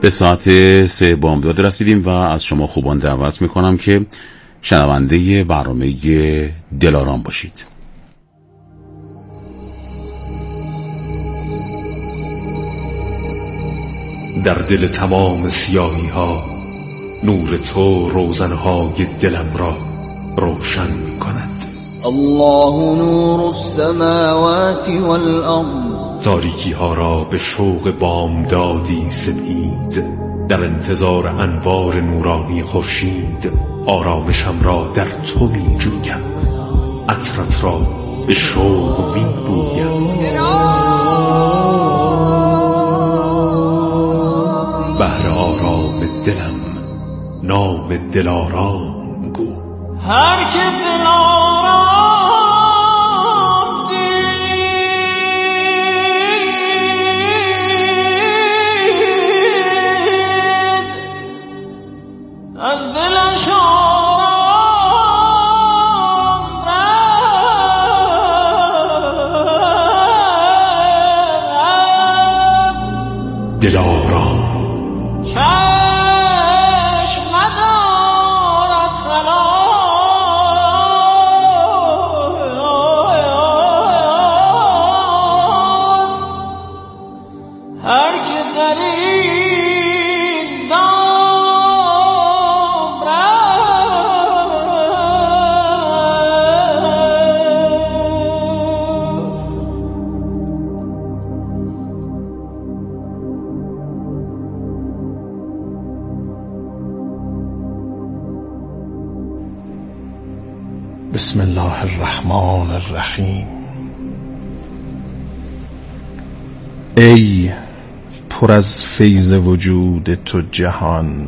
به ساعت 3 بامداد رسیدیم و از شما خوبان دعوت میکنم که شنونده برنامه دلارام باشید. در دل تمام سیاهی ها نور تو روزنهای دلم را روشن می کند. الله نور السماوات والارض، تاریکی ها را به شوق بامدادی سپید. در انتظار انوار نورانی خورشید آرامشم را در تو می جویم، عطرت را به شوق می بویم. بهر آرام دلم نام دلارام گو. هر که دلارام دید، از دلش آرام رفت. دلارام چشم ندارد خلاص، هر که در این دام رفت. بسم الله الرحمن الرحیم. ای پر از فیض وجود تو جهان،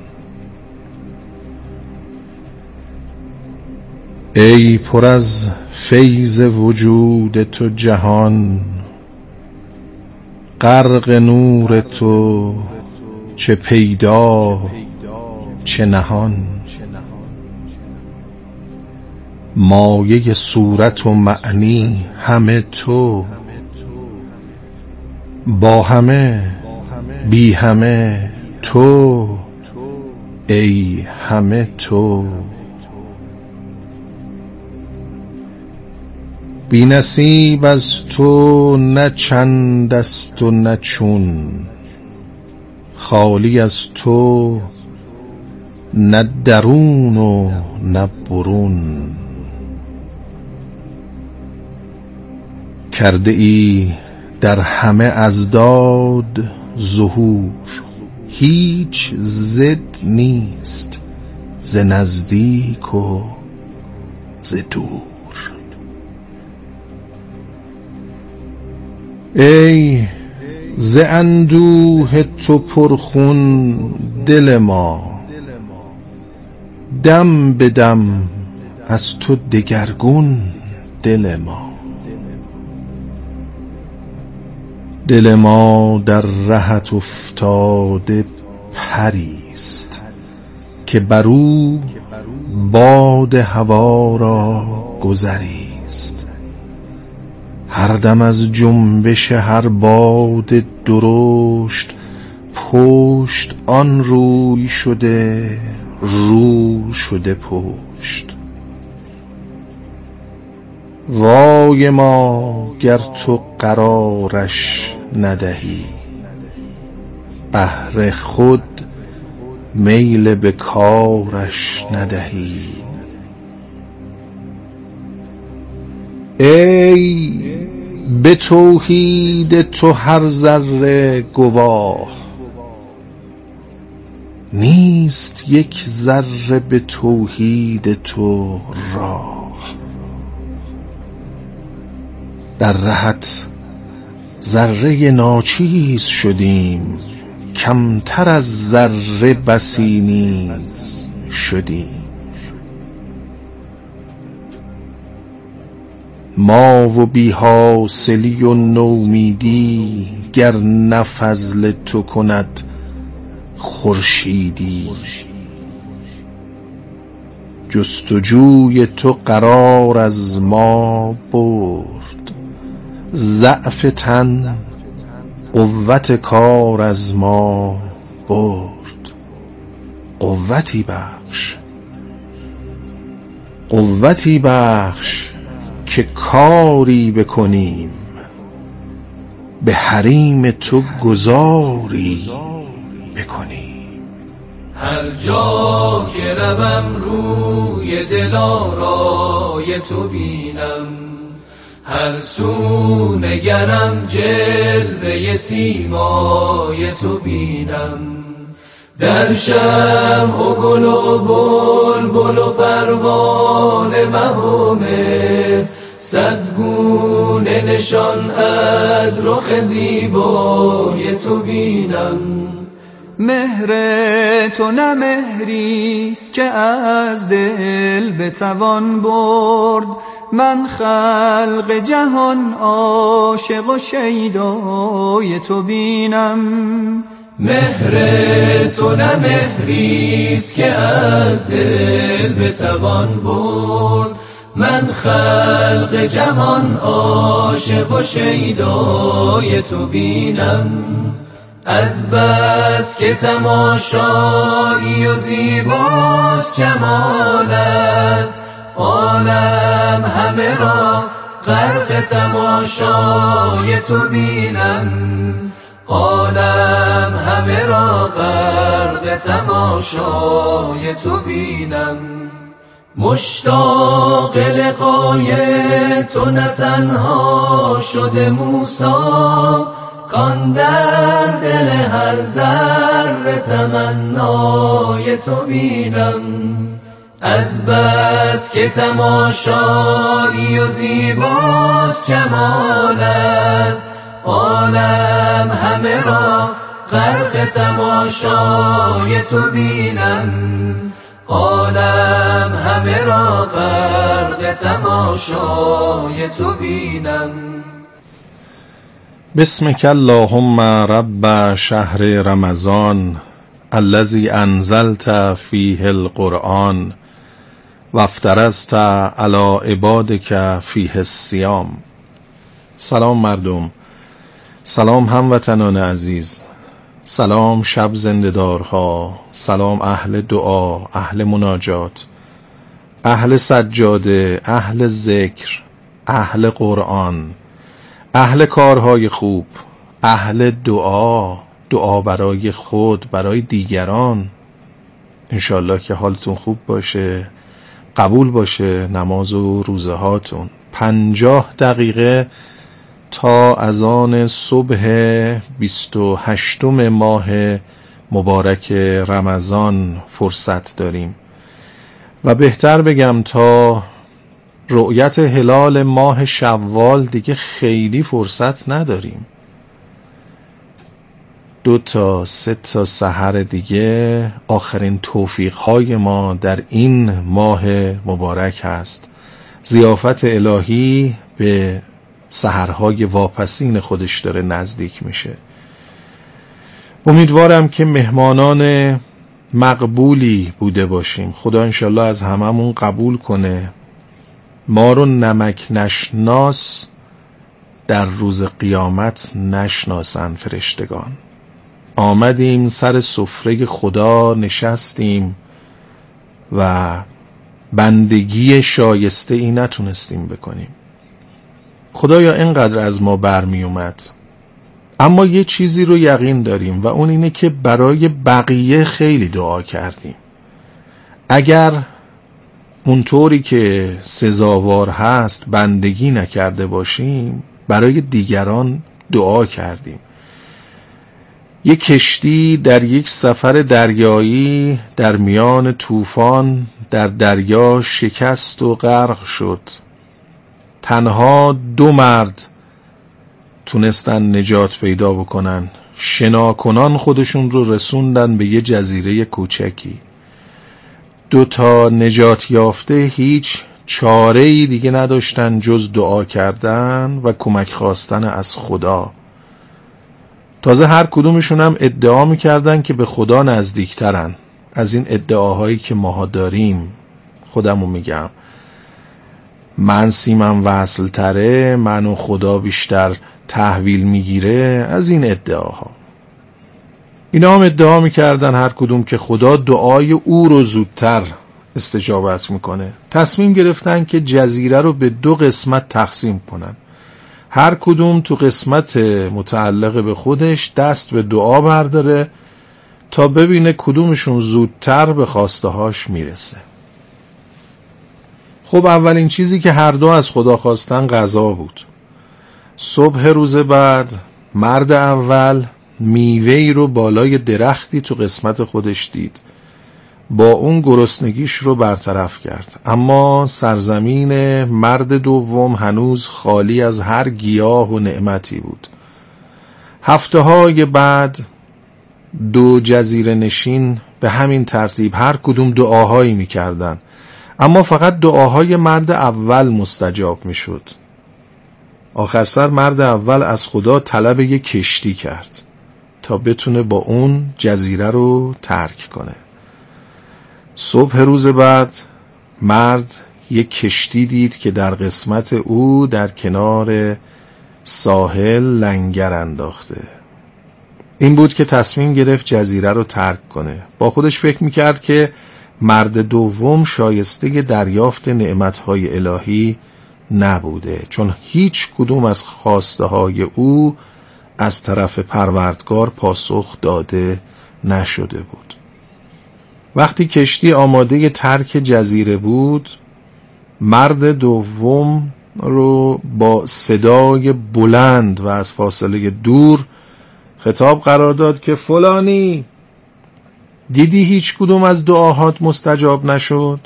ای پر از فیض وجود تو جهان، غرق نور تو چه پیدا چه نهان. مایه صورت و معنی همه تو، با همه بی همه تو، ای همه تو. بی نصیب از تو نه چند است و نه چون، خالی از تو نه درون و نه برون. کرده ای در همه اضداد ظهور، هیچ ضد نیست ز نزدیک و ز دور. ای ز اندوه تو پرخون دل ما، دم به دم از تو دگرگون دل ما. دل ما در رهت افتاده پریست، که بر او باد هوا را گذریست. هر دم از جنبش هر باد درشت، پشت آن روی شده رو شده پشت. وای ما گر تو قرارش ندهی، بهر خود میل به کارش ندهی. ای به توحید تو هر ذره گواه، نیست یک ذره به توحید تو راه. در رهت ذره ناچیز شدیم، کمتر از ذره بسی نیز شدیم. ما و بی حاصلی و نومیدی، گر نه فضل تو کند خورشیدی. جستجوی تو قرار از ما برد، ضعف تن قوت کار از ما برد. قوتی بخش که کاری بکنیم، به حریم تو گذاری بکنیم. هر جا که روم روی دلارای تو بینم، هر سو نگرم جلوه سیمای تو بینم. در شمع و گل و بلبل و پروانه مهمه، صد گونه نشان از رخ زیبای تو بینم. مهر تو نه مهریست که از دل بتوان برد، من خلق جهان عاشق و شیدای تو بینم. مهر تو نه مهریست که از دل بتوان برد، من خلق جهان عاشق و شیدای تو بینم. از بس که تماشایی و زیباست جمالت، عالم همه را غرق تماشای تو بینم. عالم همه را غرق تماشای تو بینم. مشتاق لقای تو نه تنها شده موسی، کان در دل هر ذره تمنای تو بینم. از بس که تماشایی و زیباست جمالت، عالم همه را غرق تماشای تو بینم. عالم همه را غرق تماشای تو بینم. بسمک اللهم رب شهر رمضان الذی انزلت فیه القرآن و افترضت علی عبادک فیه الصیام. سلام مردم، سلام هموطنان عزیز، سلام شب زنده‌دارها، سلام اهل دعا، اهل مناجات، اهل سجاده، اهل ذکر، اهل قرآن، اهل کارهای خوب، اهل دعا برای خود، برای دیگران. انشالله که حالتون خوب باشه، قبول باشه نماز و روزه هاتون. 50 دقیقه تا اذان صبح 28 ماه مبارک رمضان فرصت داریم و بهتر بگم تا رؤیت هلال ماه شوال دیگه خیلی فرصت نداریم. 2 تا 3 تا سحر دیگه آخرین توفیق‌های ما در این ماه مبارک هست. ضیافت الهی به سحرهای واپسین خودش داره نزدیک میشه. امیدوارم که مهمانان مقبولی بوده باشیم. خدا انشالله از هممون قبول کنه. ما رو نمک نشناس در روز قیامت نشناسن فرشتگان. آمدیم سر سفره خدا نشستیم و بندگی شایسته ای نتونستیم بکنیم. خدایا اینقدر از ما برمی اومد، اما یه چیزی رو یقین داریم و اون اینه که برای بقیه خیلی دعا کردیم. اگر اونطوری که سزاوار هست بندگی نکرده باشیم، برای دیگران دعا کردیم. یک کشتی در یک سفر دریایی در میان طوفان در دریا شکست و غرق شد. تنها 2 مرد تونستن نجات پیدا بکنن. شناکنان خودشون رو رسوندن به یه جزیره کوچکی. 2 تا نجات یافته هیچ چاره‌ای دیگه نداشتن جز دعا کردن و کمک خواستن از خدا. تازه هر کدومشون هم ادعا میکردن که به خدا نزدیکترن. از این ادعاهایی که ماها داریم، خودمو میگم، من سیمم وصل تره، من و خدا بیشتر تحویل میگیره، از این ادعاها. اینا هم ادعا میکردن هر کدوم که خدا دعای او رو زودتر استجابت میکنه. تصمیم گرفتن که جزیره رو به 2 قسمت تقسیم کنن، هر کدوم تو قسمت متعلق به خودش دست به دعا برداره تا ببینه کدومشون زودتر به خواسته هاش میرسه. خب اولین چیزی که هر دو از خدا خواستن غذا بود. صبح روز بعد مرد اول میوه‌ای رو بالای درختی تو قسمت خودش دید، با اون گرسنگیش رو برطرف کرد. اما سرزمین مرد دوم هنوز خالی از هر گیاه و نعمتی بود. هفته‌های بعد 2 جزیره نشین به همین ترتیب هر کدوم دعاهایی می‌کردن، اما فقط دعاهای مرد اول مستجاب می‌شد. آخر سر مرد اول از خدا طلب یک کشتی کرد تا بتونه با اون جزیره رو ترک کنه. صبح روز بعد مرد یک کشتی دید که در قسمت او در کنار ساحل لنگر انداخته. این بود که تصمیم گرفت جزیره رو ترک کنه. با خودش فکر میکرد که مرد دوم شایسته دریافت نعمتهای الهی نبوده، چون هیچ کدوم از خواسته های او از طرف پروردگار پاسخ داده نشده بود. وقتی کشتی آماده ترک جزیره بود، مرد دوم رو با صدای بلند و از فاصله دور خطاب قرار داد که فلانی، دیدی هیچ کدوم از دعاهات مستجاب نشد؟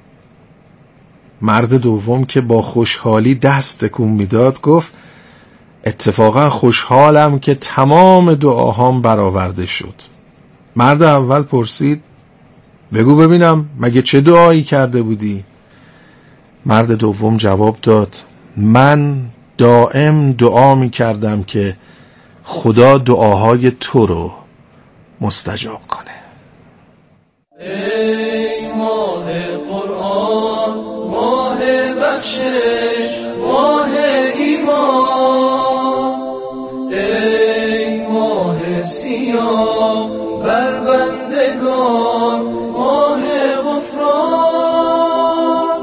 مرد دوم که با خوشحالی دست تکون میداد گفت اتفاقا خوشحالم که تمام دعاهام برآورده شد. مرد اول پرسید بگو ببینم مگه چه دعایی کرده بودی؟ مرد دوم جواب داد من دائم دعا می کردم که خدا دعاهای تو رو مستجاب کنه. ای ماه قرآن، ماه بخشش، ماه ایمان، ای ماه سیاه بر بندگان، ماه غفران،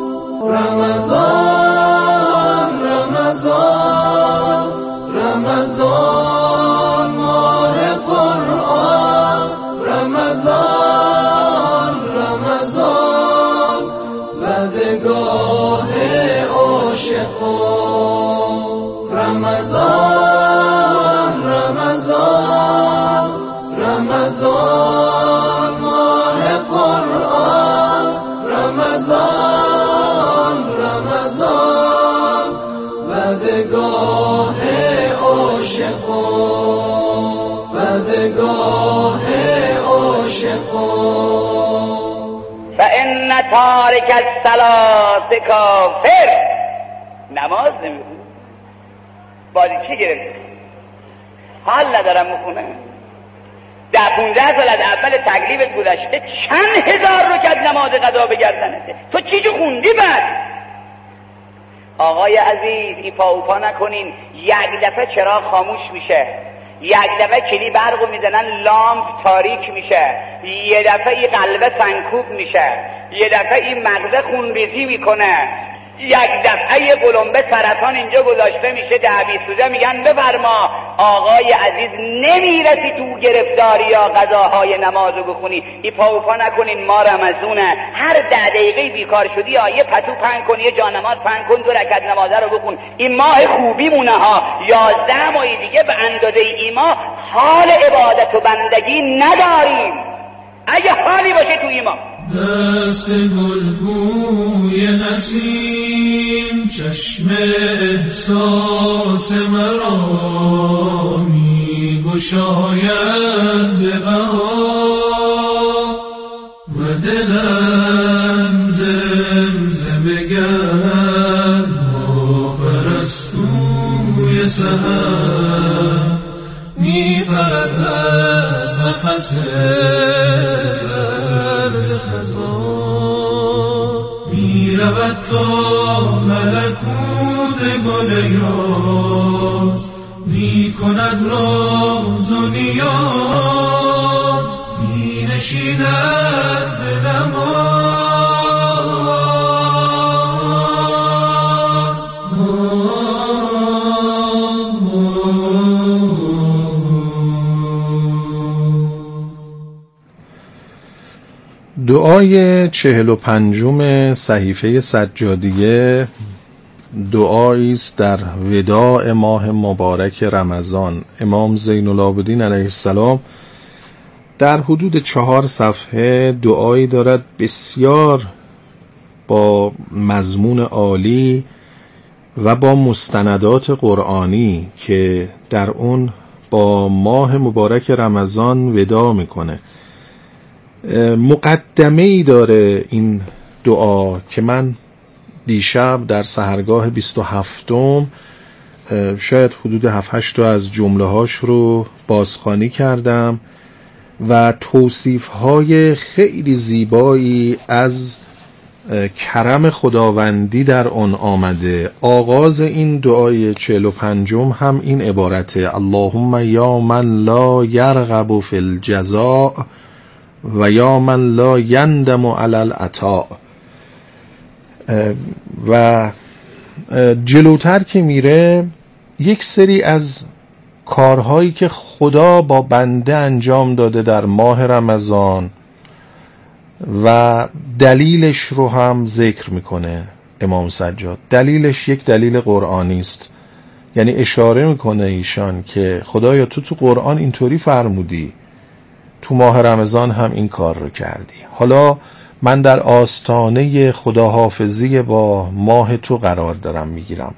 رمضان رمضان رمضان، ماه قرآن، رمضان رمضان، بدگاه عاشقان، رمضان رمضان رمضان، ماه قرآن، رمضان رمضان، بدگاه عاشقان، بدگاه عاشقان. فإن تارک الصلاة کافر. نماز نمیخونه، بازیچی گرفت، حال ندارم میخونه. 10-15 سال از اول تکلیفت گذشته، چند هزار رکعت نماز قضا به گردنته، تو چی جو خوندی بعد؟ آقای عزیز ایپا اوپا نکنین. یک دفعه چراغ خاموش میشه، یک دفعه کلی برقو میزنن لامپ تاریک میشه، یه دفعه این قلبه سنکوب میشه، یه دفعه این مغزه خونریزی میکنه، یک دفعه یه قلمبه سرطان اینجا گذاشته میشه، 10-20 روزه میگن بفرما. آقای عزیز نمیرسی تو گرفتاری یا قضاهای نمازو بخونی. ایپا اوپا نکنین، ما رمضونه، هر 10 دقیقه بیکار شدی یا یه پتو پنگ کن، یه جانماز پنگ کن، 2 رکعت نمازه رو بخون. این ماه خوبی مونه ها. 11 ماه دیگه به اندازه ایما حال عبادت و بندگی نداریم. اگه حالی باشه تو ایما دست گلبوی نسیم، چشم احساس مرا می گشاید به بهار، و دلم زمزمه گرد با پرستوی سحر، می برد از نفس زرد خزان، می رود تا ملکوت گل یاس، می کند راز و نیاز می نشیند به نماز دعای 45 صحیفه سجادیه دعایی است در وداع ماه مبارک رمضان. امام زین العابدین علیه السلام در حدود 4 صفحه دعایی دارد بسیار با مضمون عالی و با مستندات قرآنی که در اون با ماه مبارک رمضان وداع میکنه. مقدمه‌ای داره این دعا که من دیشب در سحرگاه 27م شاید حدود 7-8 تا از جمله هاش رو بازخوانی کردم و توصیف های خیلی زیبایی از کرم خداوندی در آن آمده. آغاز این دعای 45 هم این عبارته: اللهم یا من لا یرغب فی الجزاء و یا من لا یندم علی العطاء. و جلوتر که میره یک سری از کارهایی که خدا با بنده انجام داده در ماه رمضان و دلیلش رو هم ذکر میکنه امام سجاد. دلیلش یک دلیل قرآنی است، یعنی اشاره میکنه ایشان که خدایا تو قرآن اینطوری فرمودی، تو ماه رمضان هم این کار رو کردی، حالا من در آستانه خداحافظی با ماه تو قرار دارم میگیرم.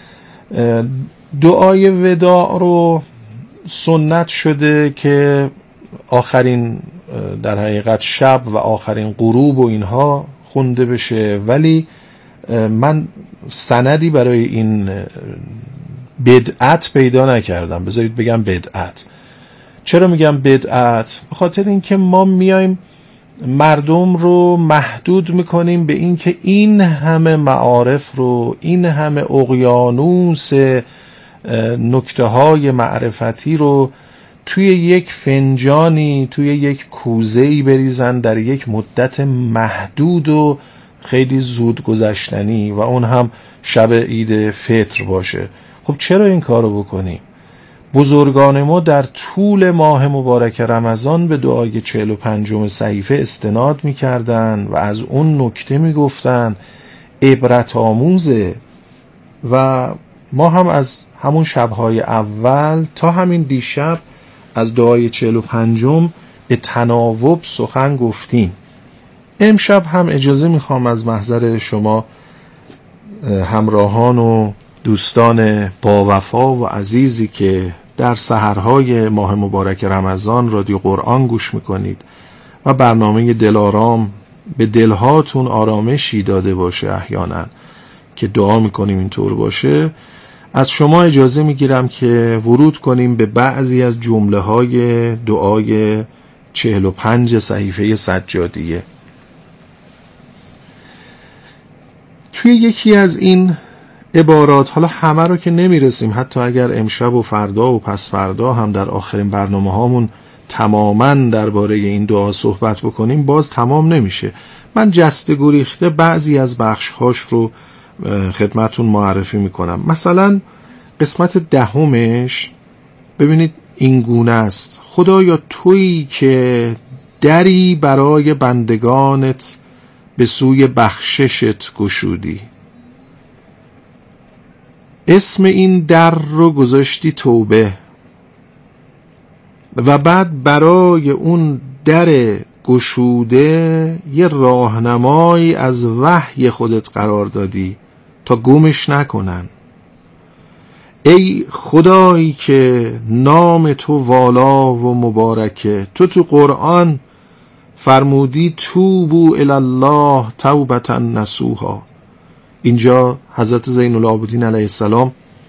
دعای وداع رو سنت شده که آخرین در حقیقت شب و آخرین غروب و اینها خونده بشه، ولی من سندی برای این بدعت پیدا نکردم. بذارید بگم بدعت. چرا میگم بدعت؟ به خاطر اینکه ما میایم مردم رو محدود میکنیم به اینکه این همه معارف رو، این همه اقیانوس نکته های معرفتی رو توی یک فنجانی، توی یک کوزه‌ای بریزن در یک مدت محدود و خیلی زود گذشتنی و اون هم شب عید فطر باشه. خب چرا این کارو بکنیم؟ بزرگان ما در طول ماه مبارک رمضان به دعای 45 صحیفه استناد می‌کردند و از اون نکته می‌گفتن، عبرت آموزه. و ما هم از همون شب‌های اول تا همین دیشب از دعای 45 به تناوب سخن گفتیم. امشب هم اجازه می‌خوام از محضر شما همراهان و دوستان با وفا و عزیزی که در سحرهای ماه مبارک رمضان رادیو قرآن گوش میکنید و برنامه دلارام به دلهاتون آرامشی داده باشه، احیانا که دعا میکنیم اینطور باشه، از شما اجازه میگیرم که ورود کنیم به بعضی از جمله های دعای 45 صحیفه سجادیه. توی یکی از این عبارات، حالا همه رو که نمیرسیم، حتی اگر امشب و فردا و پس فردا هم در آخرین برنامه هامون تماماً درباره این دعا صحبت بکنیم باز تمام نمیشه. من جسته گریخته بعضی از بخش هاش رو خدمتون معرفی میکنم. مثلا قسمت 10 ببینید این گونه است: خدایا تویی که دری برای بندگانت به سوی بخششت گشودی، اسم این در رو گذاشتی توبه، و بعد برای اون در گشوده یه راهنمایی از وحی خودت قرار دادی تا گمش نکنن. ای خدایی که نام تو والا و مبارکه، تو قرآن فرمودی توبوا الی الله توبة نصوحا. اینجا حضرت زین العابدین علیه السلام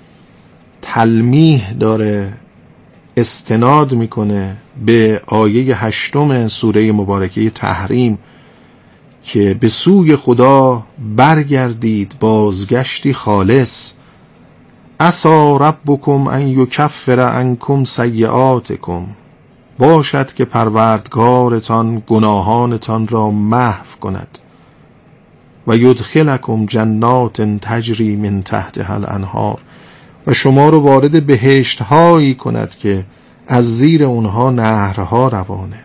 تلمیح داره، استناد میکنه به آیه 8 سوره مبارکه تحریم که به سوی خدا برگردید بازگشتی خالص. عسى ربکم ان یکفر عنکم سیئاتکم، باشد که پروردگارتان گناهانتان را محو کند، و یدخلکم جنات تجری من تحتها الانهار، و شما رو وارد بهشت هایی کند که از زیر اونها نهرها روانه.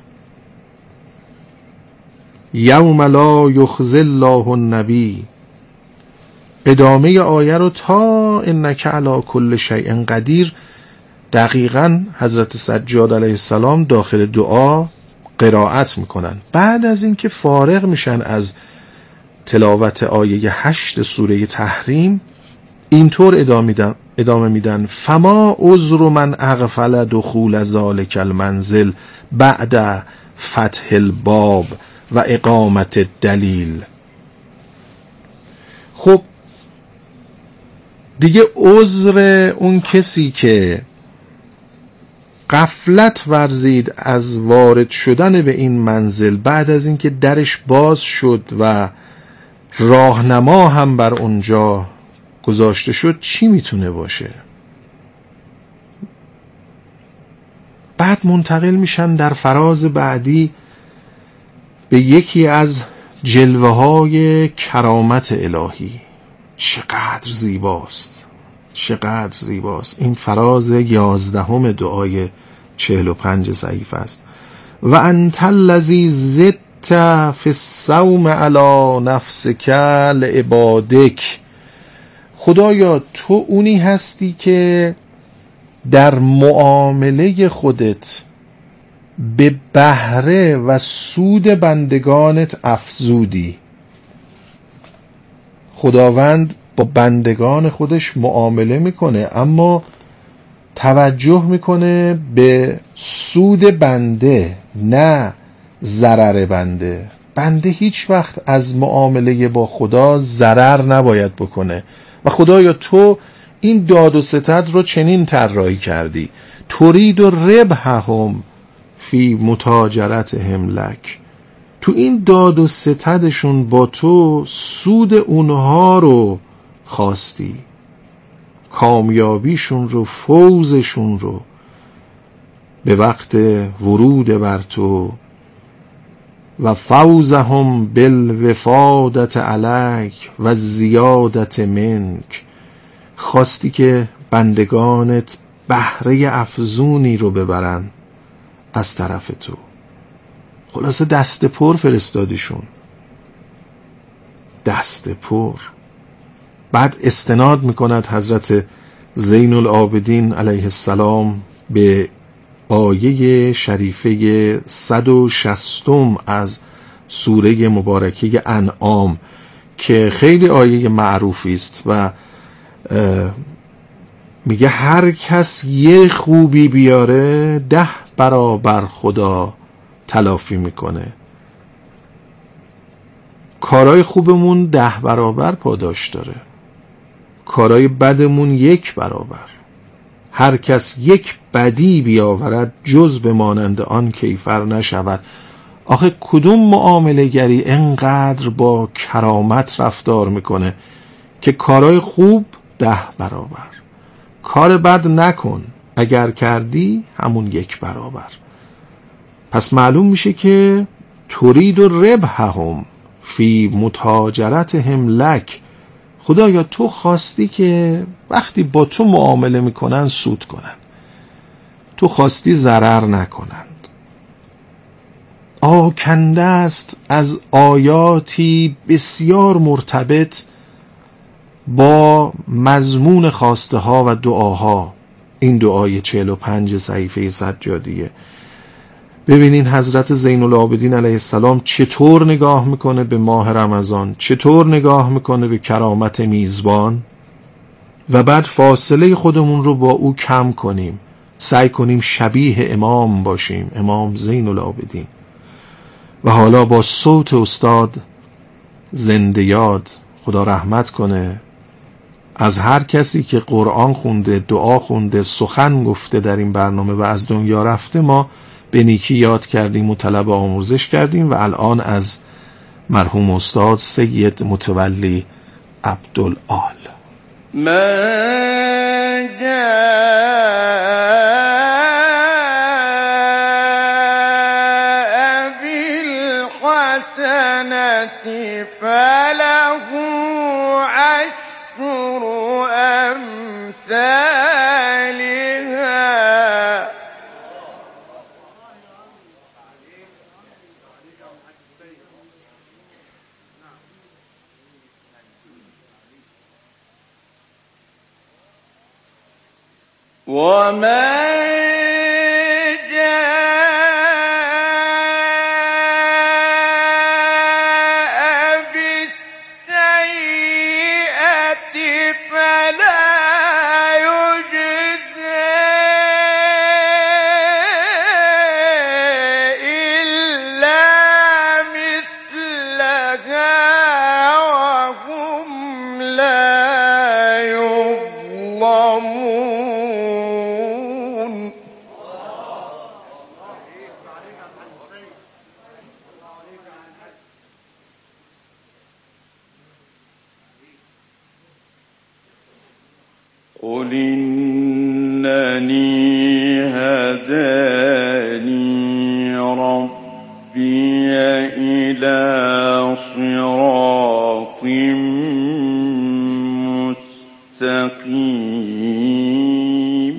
یوم لا یخزی الله النبی، ادامه آیه رو تا انک علی کل شیء قدیر دقیقاً حضرت سجاد علیه السلام داخل دعا قرائت میکنن. بعد از اینکه فارغ میشن از تلاوت آیه 8 سوره تحریم، اینطور ادامه میدن فما عذر من اغفل دخول ذلک المنزل بعد فتح الباب و اقامت الدلیل. خب دیگه عذر اون کسی که غفلت ورزید از وارد شدن به این منزل بعد از اینکه درش باز شد و راهنما هم بر اونجا گذاشته شد، چی میتونه باشه؟ بعد منتقل میشن در فراز بعدی به یکی از جلوه های کرامت الهی. چقدر زیباست، چقدر زیباست. این فراز 11 دعای 45 صحیفه است. و انت الذی زدت فی الصوم علی نفسک لعبادک، خدایا تو اونی هستی که در معامله خودت به بهره و سود بندگانت افزودی. خداوند با بندگان خودش معامله میکنه، اما توجه میکنه به سود بنده نه ضرر بنده. بنده هیچ وقت از معامله با خدا ضرر نباید بکنه. و خدایا تو این داد و ستد رو چنین طراحی کردی، ترید و ربحهم فی متاجرتهم لک، تو این داد و ستدشون با تو سود اونها رو خواستی، کامیابیشون رو، فوزشون رو به وقت ورود بر تو. و فوزهم بالوفادت علیک و زیادت منک، خواستی که بندگانت بهره افزونی رو ببرن از طرف تو. خلاصه دست پر فرستادیشون، دست پر. بعد استناد میکند حضرت زین العابدین علیه السلام به آیه شریفه 160 از سوره مبارکه انعام که خیلی آیه معروفی است و میگه هر کس یه خوبی بیاره 10 برابر خدا تلافی میکنه. کارهای خوبمون 10 برابر پاداش داره، کارهای بدمون 1 برابر. هر کس یک بدی بیاورد جز به مانند آن کیفر نشود. آخه کدوم معامله گری انقدر با کرامت رفتار میکنه که کارهای خوب 10 برابر، کار بد نکن، اگر کردی همون 1 برابر. پس معلوم میشه که ترید و ربحهم فی متاجرتهم لک، خدایا تو خواستی که وقتی با تو معامله میکنن سود کنن، تو خواستی ضرر نکنند. آکنده است از آیاتی بسیار مرتبط با مضمون خواسته ها و دعاها این دعای 45 صحیفه سجادیه. ببینین حضرت زین العابدین علیه السلام چطور نگاه میکنه به ماه رمضان، چطور نگاه میکنه به کرامت میزبان، و بعد فاصله خودمون رو با او کم کنیم، سعی کنیم شبیه امام باشیم، امام زین العابدین. و حالا با صوت استاد زنده یاد، خدا رحمت کنه، از هر کسی که قرآن خونده، دعا خونده، سخن گفته در این برنامه و از دنیا رفته، ما به نیکی یاد کردیم و طلب آموزش کردیم. و الان از مرحوم استاد سید متولی عبدالآل. الحسنة فله عشر أمثالها ومن جاء بالسيئة فلا يجزى إلا مثلها وهم لا يظلمون. قل إنني هداني ربي إلى صراط مستقيم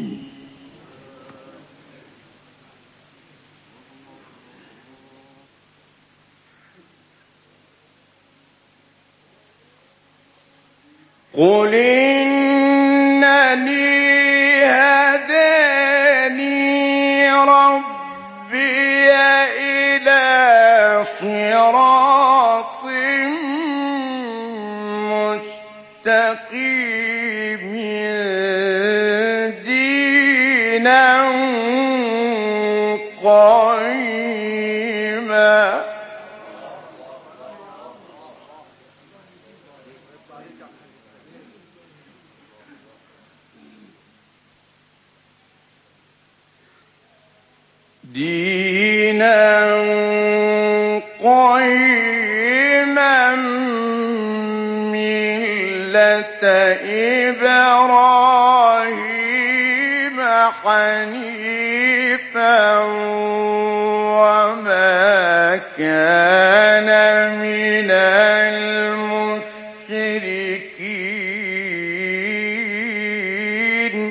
قل إنني هداني ربي إلى صراط مستقيم دينا قيما ملة إبراهيم حنيفا وما كان من المشركين.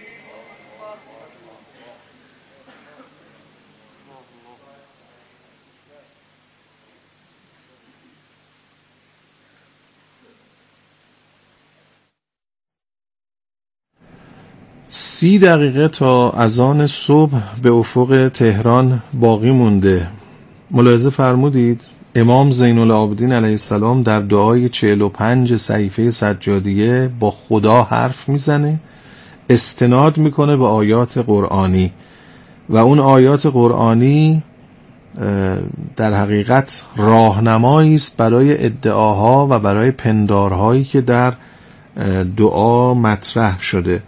سی دقیقه تا اذان صبح به افق تهران باقی مونده. ملاحظه فرمودید امام زین العابدین علیه السلام در دعای 45 صحیفه سجادیه با خدا حرف میزنه، استناد میکنه به آیات قرآنی و اون آیات قرآنی در حقیقت راهنمایی است برای ادعاها و برای پندارهایی که در دعا مطرح شده.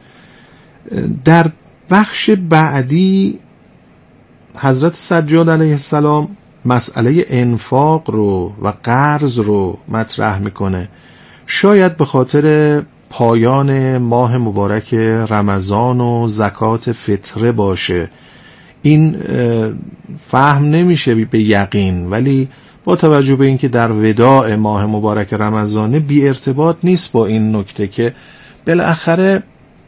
در بخش بعدی حضرت سجاد علیه السلام مسئله انفاق رو و قرض رو مطرح میکنه. شاید به خاطر پایان ماه مبارک رمضان و زکات فطره باشه، این فهم نمیشه به یقین، ولی با توجه به اینکه در وداع ماه مبارک رمضانه بی ارتباط نیست با این نکته که بالاخره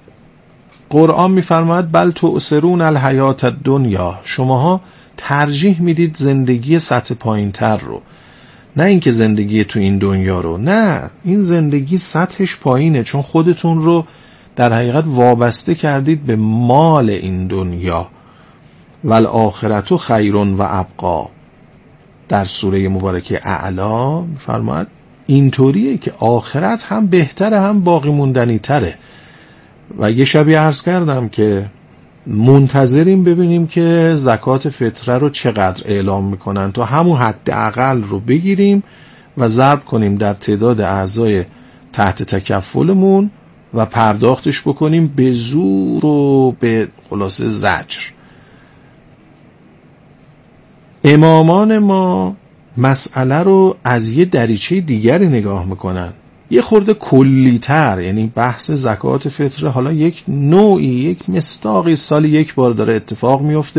قرآن میفرماید بل تؤثرون الحیات الدنیا، شماها ترجیح میدید زندگی سطح پایین تر رو، نه اینکه زندگی تو این دنیا رو. نه، این زندگی سطحش پایینه چون خودتون رو در حقیقت وابسته کردید به مال این دنیا. والآخرت خیر و ابقا در سوره مبارکه اعلی میفرماید اینطوریه که آخرت هم بهتره هم باقی موندنی تره. و یه شبیه عرض کردم که منتظریم ببینیم که زکات فطره رو چقدر اعلام میکنن تا همون حد اقل رو بگیریم و ضرب کنیم در تعداد اعضای تحت تکفلمون و پرداختش بکنیم به زور و به خلاصه زجر. امامان ما مسئله رو از یه دریچه دیگری نگاه میکنن، یه خورده کلی‌تر، یعنی بحث زکات فطره حالا یک نوعی، یک مصداقی سالی یک بار داره اتفاق میفته